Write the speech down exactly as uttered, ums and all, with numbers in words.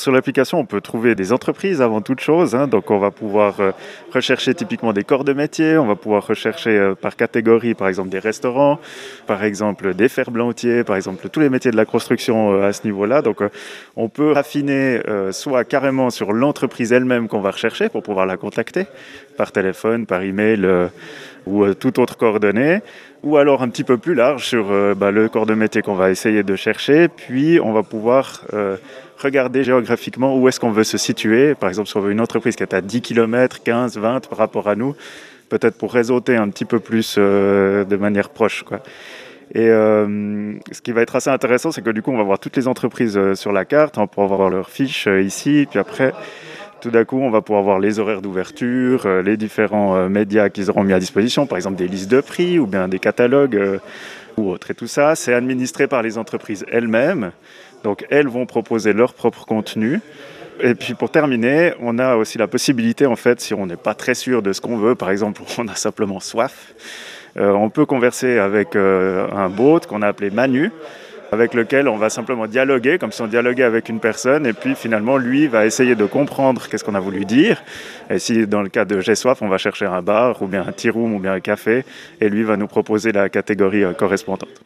sur l'application, on peut trouver des entreprises avant toute chose, hein, donc on va pouvoir euh, rechercher typiquement des corps de métier, on va pouvoir rechercher euh, par catégorie, par exemple des restaurants, par exemple des ferblantiers, par exemple tous les métiers de la construction euh, à ce niveau-là. Donc euh, on peut affiner euh, soit carrément sur l'entreprise elle-même qu'on va rechercher pour pouvoir la contacter, par téléphone, par email euh, ou euh, toute autre coordonnée, ou alors un petit peu plus large sur euh, bah, le corps de métier qu'on va essayer de chercher, puis on va pouvoir euh, regarder géographiquement où est-ce qu'on veut se situer. Par exemple, si on veut une entreprise qui est à dix kilomètres, quinze, vingt par rapport à nous, peut-être pour réseauter un petit peu plus euh, de manière proche, quoi. Et euh, ce qui va être assez intéressant, c'est que du coup, on va voir toutes les entreprises euh, sur la carte, on pourra voir leurs fiches euh, ici, puis après, tout d'un coup, on va pouvoir voir les horaires d'ouverture, euh, les différents euh, médias qu'ils auront mis à disposition, par exemple des listes de prix ou bien des catalogues euh, ou autres. Et tout ça, c'est administré par les entreprises elles-mêmes. Donc, elles vont proposer leur propre contenu. Et puis, pour terminer, on a aussi la possibilité, en fait, si on n'est pas très sûr de ce qu'on veut, par exemple, on a simplement soif, euh, on peut converser avec euh, un bot qu'on a appelé Manu, avec lequel on va simplement dialoguer, comme si on dialoguait avec une personne, et puis finalement, lui va essayer de comprendre qu'est-ce qu'on a voulu dire. Et si, dans le cas de j'ai soif, on va chercher un bar, ou bien un tea room, ou bien un café, et lui va nous proposer la catégorie correspondante.